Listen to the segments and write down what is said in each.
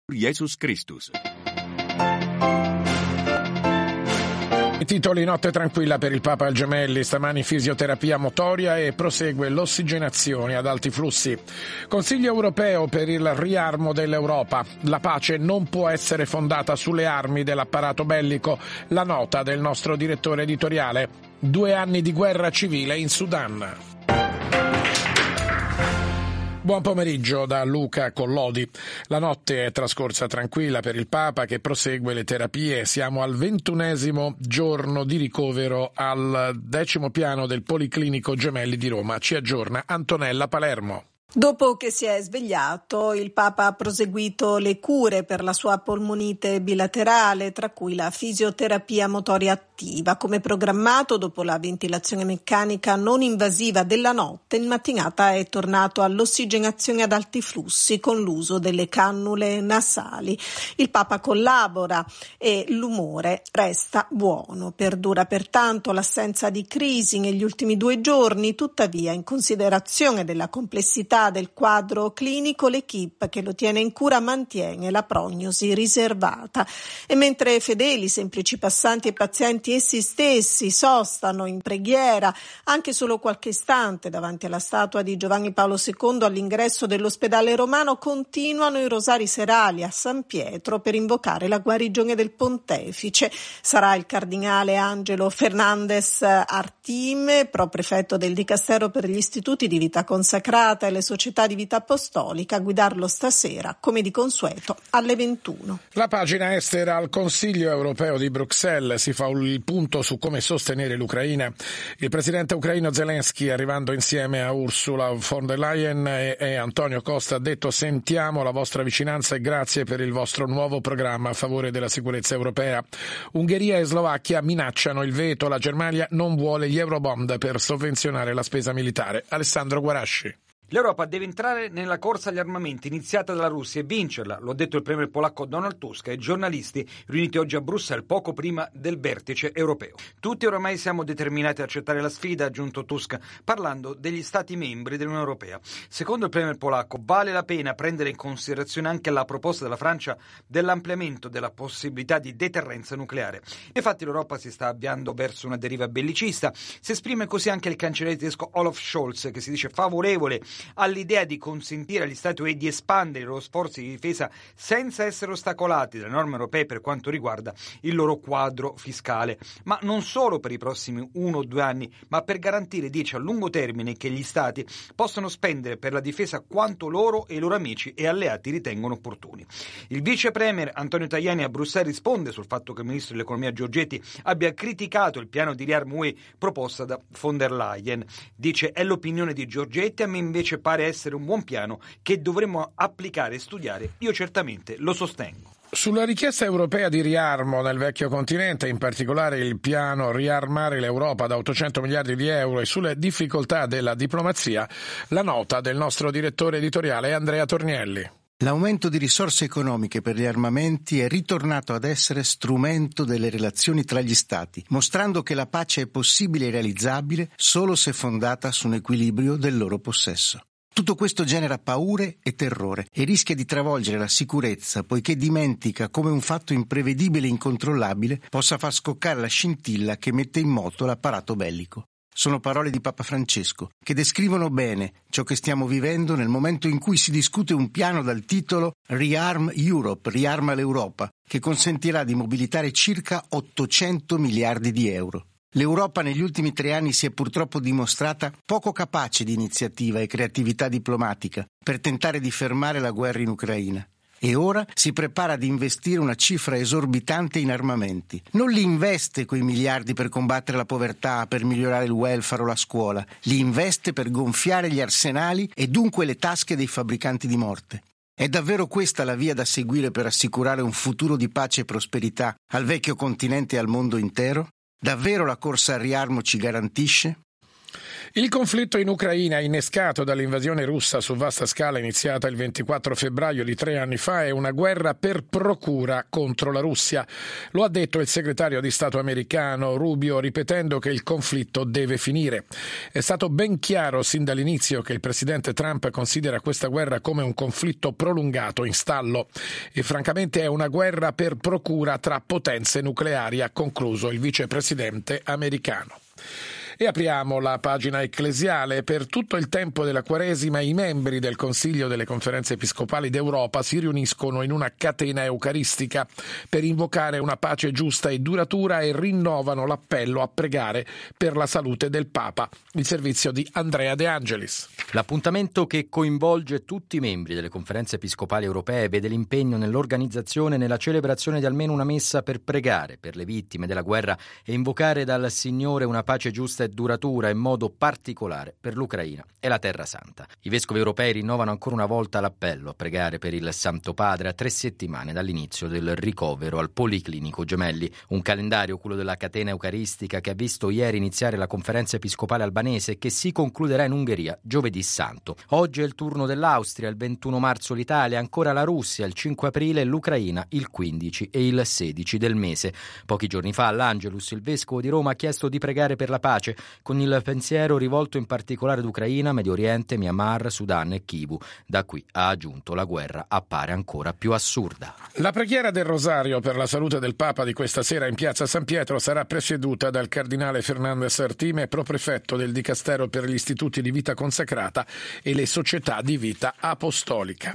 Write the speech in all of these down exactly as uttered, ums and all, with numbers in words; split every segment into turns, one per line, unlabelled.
Jesus Christus.
I titoli: notte tranquilla per il Papa al Gemelli, stamani fisioterapia motoria e prosegue l'ossigenazione ad alti flussi. Consiglio europeo per il riarmo dell'Europa. La pace non può essere fondata sulle armi dell'apparato bellico. La nota del nostro direttore editoriale. Due anni di guerra civile in Sudan. Buon pomeriggio da Luca Collodi. La notte è trascorsa tranquilla per il Papa che prosegue le terapie. Siamo al ventunesimo giorno di ricovero al decimo piano del Policlinico Gemelli di Roma. Ci aggiorna Antonella Palermo.
Dopo che si è svegliato, il Papa ha proseguito le cure per la sua polmonite bilaterale, tra cui la fisioterapia motoria attiva. Come programmato, dopo la ventilazione meccanica non invasiva della notte, in mattinata è tornato all'ossigenazione ad alti flussi con l'uso delle cannule nasali. Il Papa collabora e l'umore resta buono. Perdura pertanto l'assenza di crisi negli ultimi due giorni, tuttavia, in considerazione della complessità del quadro clinico, l'equipe che lo tiene in cura mantiene la prognosi riservata. E mentre fedeli, semplici passanti e pazienti essi stessi sostano in preghiera anche solo qualche istante davanti alla statua di Giovanni Paolo secondo all'ingresso dell'ospedale romano, continuano i rosari serali a San Pietro per invocare la guarigione del pontefice. Sarà il cardinale Angelo Fernandez Artime, proprefetto del Dicastero per gli istituti di vita consacrata e le società di vita apostolica, a guidarlo stasera, come di consueto, alle ventuno.
La pagina estera al Consiglio europeo di Bruxelles si fa il punto su come sostenere l'Ucraina. Il presidente ucraino Zelensky, arrivando insieme a Ursula von der Leyen e, e Antonio Costa, ha detto: sentiamo la vostra vicinanza e grazie per il vostro nuovo programma a favore della sicurezza europea. Ungheria e Slovacchia minacciano il veto. La Germania non vuole gli eurobond per sovvenzionare la spesa militare. Alessandro Guarasci.
L'Europa deve entrare nella corsa agli armamenti iniziata dalla Russia e vincerla, lo ha detto il premier polacco Donald Tusk ai giornalisti riuniti oggi a Bruxelles poco prima del vertice europeo. Tutti oramai siamo determinati ad accettare la sfida, ha aggiunto Tusk, parlando degli Stati membri dell'Unione Europea. Secondo il premier polacco vale la pena prendere in considerazione anche la proposta della Francia dell'ampliamento della possibilità di deterrenza nucleare. Infatti l'Europa si sta avviando verso una deriva bellicista. Si esprime così anche il cancelliere tedesco Olaf Scholz, che si dice favorevole all'idea di consentire agli Stati Uniti di espandere i loro sforzi di difesa senza essere ostacolati dalle norme europee per quanto riguarda il loro quadro fiscale, ma non solo per i prossimi uno o due anni, ma per garantire, dice, a lungo termine che gli Stati possano spendere per la difesa quanto loro e i loro amici e alleati ritengono opportuni. Il vice premier Antonio Tajani a Bruxelles risponde sul fatto che il ministro dell'economia Giorgetti abbia criticato il piano di riarmo U E proposto da von der Leyen. Dice: è l'opinione di Giorgetti, a me invece pare essere un buon piano che dovremmo applicare e studiare. Io certamente lo sostengo.
Sulla richiesta europea di riarmo nel vecchio continente, in particolare il piano Riarmare l'Europa da ottocento miliardi di euro, e sulle difficoltà della diplomazia, la nota del nostro direttore editoriale Andrea Tornielli.
L'aumento di risorse economiche per gli armamenti è ritornato ad essere strumento delle relazioni tra gli Stati, mostrando che la pace è possibile e realizzabile solo se fondata su un equilibrio del loro possesso. Tutto questo genera paure e terrore e rischia di travolgere la sicurezza, poiché dimentica come un fatto imprevedibile e incontrollabile possa far scoccare la scintilla che mette in moto l'apparato bellico. Sono parole di Papa Francesco, che descrivono bene ciò che stiamo vivendo nel momento in cui si discute un piano dal titolo Rearm Europe, riarma l'Europa, che consentirà di mobilitare circa ottocento miliardi di euro. L'Europa negli ultimi tre anni si è purtroppo dimostrata poco capace di iniziativa e creatività diplomatica per tentare di fermare la guerra in Ucraina. E ora si prepara ad investire una cifra esorbitante in armamenti. Non li investe quei miliardi per combattere la povertà, per migliorare il welfare o la scuola. Li investe per gonfiare gli arsenali e dunque le tasche dei fabbricanti di morte. È davvero questa la via da seguire per assicurare un futuro di pace e prosperità al vecchio continente e al mondo intero? Davvero la corsa al riarmo ci garantisce?
Il conflitto in Ucraina, innescato dall'invasione russa su vasta scala iniziata il ventiquattro febbraio di tre anni fa, è una guerra per procura contro la Russia. Lo ha detto il segretario di Stato americano Rubio, ripetendo che il conflitto deve finire. È stato ben chiaro sin dall'inizio che il presidente Trump considera questa guerra come un conflitto prolungato in stallo e francamente è una guerra per procura tra potenze nucleari, ha concluso il vicepresidente americano. E apriamo la pagina ecclesiale. Per tutto il tempo della Quaresima i membri del Consiglio delle Conferenze Episcopali d'Europa si riuniscono in una catena eucaristica per invocare una pace giusta e duratura e rinnovano l'appello a pregare per la salute del Papa. Il servizio di Andrea De Angelis.
L'appuntamento che coinvolge tutti i membri delle Conferenze Episcopali Europee vede l'impegno nell'organizzazione e nella celebrazione di almeno una messa per pregare per le vittime della guerra e invocare dal Signore una pace giusta e duratura in modo particolare per l'Ucraina e la Terra Santa. I vescovi europei rinnovano ancora una volta l'appello a pregare per il Santo Padre a tre settimane dall'inizio del ricovero al Policlinico Gemelli, un calendario, quello della catena eucaristica, che ha visto ieri iniziare la conferenza episcopale albanese e che si concluderà in Ungheria giovedì santo. Oggi è il turno dell'Austria, il ventuno marzo l'Italia, ancora la Russia il cinque aprile e l'Ucraina il quindici e il sedici del mese. Pochi giorni fa all'Angelus il vescovo di Roma ha chiesto di pregare per la pace, con il pensiero rivolto in particolare ad Ucraina, Medio Oriente, Myanmar, Sudan e Kivu. Da qui, ha aggiunto, la guerra appare ancora più assurda.
La preghiera del Rosario per la salute del Papa di questa sera in piazza San Pietro sarà presieduta dal cardinale Fernández Artime, proprefetto del Dicastero per gli istituti di vita consacrata e le società di vita apostolica.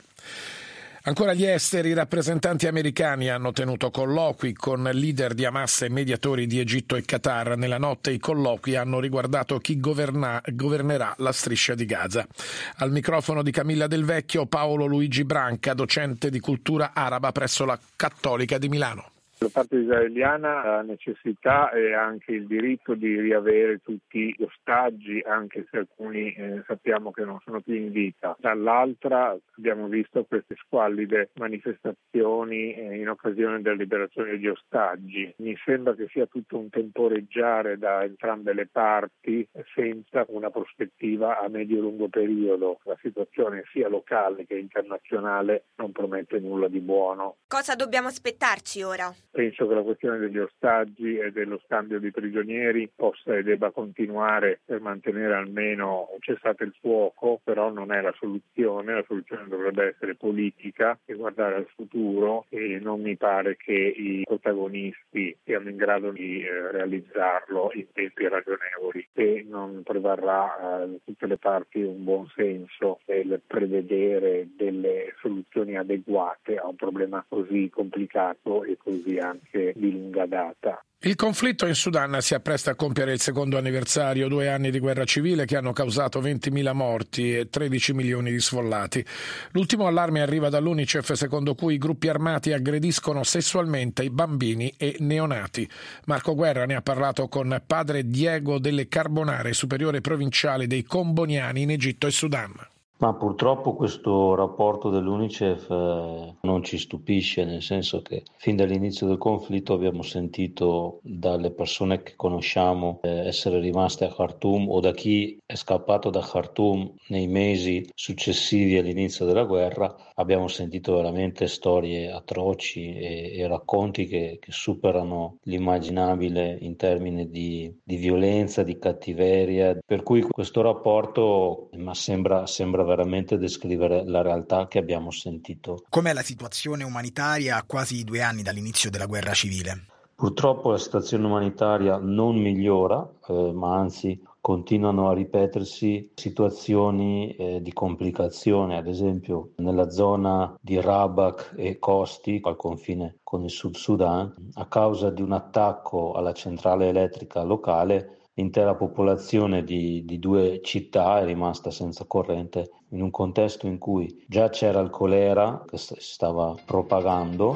Ancora gli esteri, i rappresentanti americani hanno tenuto colloqui con leader di Hamas e mediatori di Egitto e Qatar. Nella notte i colloqui hanno riguardato chi governa, governerà la striscia di Gaza. Al microfono di Camilla Del Vecchio, Paolo Luigi Branca, docente di cultura araba presso la Cattolica di Milano.
Da parte israeliana la necessità e anche il diritto di riavere tutti gli ostaggi, anche se alcuni eh, sappiamo che non sono più in vita. Dall'altra abbiamo visto queste squallide manifestazioni eh, in occasione della liberazione degli ostaggi. Mi sembra che sia tutto un temporeggiare da entrambe le parti senza una prospettiva a medio-lungo periodo. La situazione sia locale che internazionale non promette nulla di buono.
Cosa dobbiamo aspettarci ora?
Penso che la questione degli ostaggi e dello scambio di prigionieri possa e debba continuare per mantenere almeno un cessate il fuoco, però non è la soluzione. La soluzione dovrebbe essere politica e guardare al futuro, e non mi pare che i protagonisti siano in grado di eh, realizzarlo in tempi ragionevoli. Se non prevarrà da eh, tutte le parti un buon senso nel prevedere delle soluzioni adeguate a un problema così complicato e così anche di lunga data.
Il conflitto in Sudan si appresta a compiere il secondo anniversario, due anni di guerra civile che hanno causato ventimila morti e tredici milioni di sfollati. L'ultimo allarme arriva dall'UNICEF, secondo cui i gruppi armati aggrediscono sessualmente i bambini e neonati. Marco Guerra ne ha parlato con padre Diego delle Carbonare, superiore provinciale dei Comboniani in Egitto e Sudan.
Ma purtroppo questo rapporto dell'UNICEF eh, non ci stupisce, nel senso che fin dall'inizio del conflitto abbiamo sentito dalle persone che conosciamo eh, essere rimaste a Khartoum, o da chi è scappato da Khartoum nei mesi successivi all'inizio della guerra, abbiamo sentito veramente storie atroci e, e racconti che, che superano l'immaginabile in termini di, di violenza, di cattiveria, per cui questo rapporto ma sembra, sembra veramente descrivere la realtà che abbiamo sentito.
Com'è la situazione umanitaria a quasi due anni dall'inizio della guerra civile?
Purtroppo la situazione umanitaria non migliora, eh, ma anzi continuano a ripetersi situazioni eh, di complicazione, ad esempio nella zona di Rabak e Kosti, al confine con il Sud Sudan, a causa di un attacco alla centrale elettrica locale. L'intera popolazione di, di due città è rimasta senza corrente in un contesto in cui già c'era il colera che si stava propagando.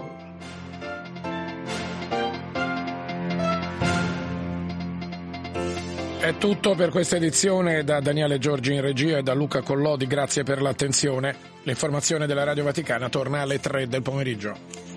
È tutto per questa edizione. Da Daniele Giorgi in regia e da Luca Collodi, grazie per l'attenzione. L'informazione della Radio Vaticana torna alle tre del pomeriggio.